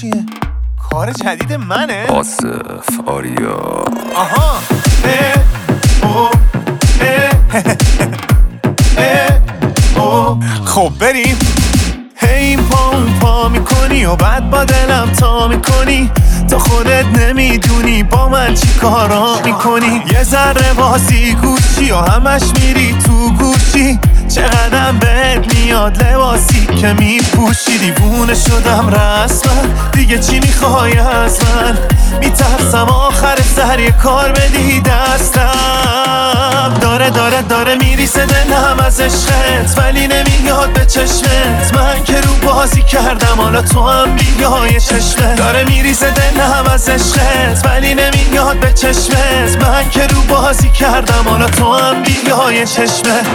چیه؟ کار جدید منه؟ آصف آریا. آها خب بریم. هی پا میکنی و بعد با دلم تا میکنی، تو خودت نمیدونی با من چی کارا میکنی. یه ذره بازی گوشی و همش میری تو گوشی، چقدرم بهت میاد لباسی که میپوشی. دیوونه شدم رسما، دیگه چی میخوای از من؟ میترسم آخر سر یه کار بدی دستم. داره میریسه دلم از عشقت، ولی نمیاد به چشمت. من که رو بازی کردم، حالا تو هم بیای چشمت. داره میریسه دلم از عشقت، ولی نمیاد به چشمت. من که رو بازی کردم، حالا تو هم بیای چشمت.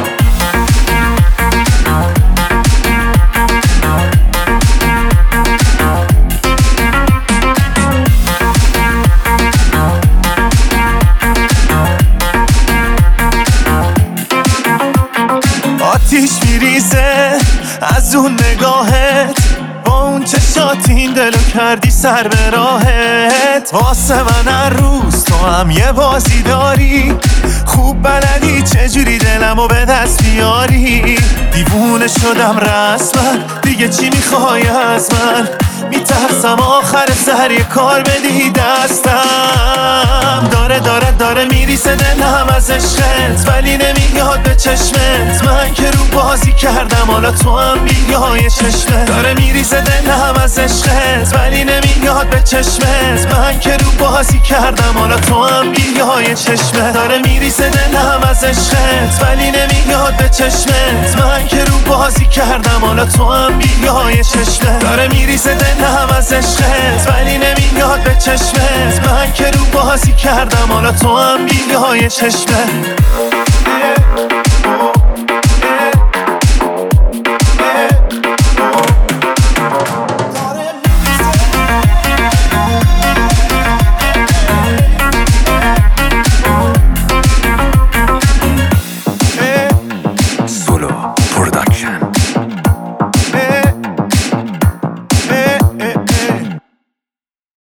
آتیش میریزه از اون نگاهت، با اون چشات این دلو کردی سر به راهت. واسه من هر روز تو هم یه بازی داری، خوب بلدی چجوری دلمو به دست بیاری. دیوونه شدم رسما، دیگه چی میخوای از من؟ میترسم آخر سر یه کار بدی دستم. داره میریسه دلم از عشقت، ولی نمیاد به چشمت. من که رو بازی کردم، حالا تو هم بیای چشمت. داره میریسه دلم از عشقت، ولی نمیاد به چشمت. من که رو بازی کردم، حالا تو هم بیای چشمت. داره میریسه دلم از عشقت، ولی نمیاد به چشمت. من که رو بازی کردم، حالا تو هم بیای چشمت. داره میریسه دلم از عشقت، ولی نمیاد به چشمت. من که رو بازی کردم، حالا تو هم بیای چشمت.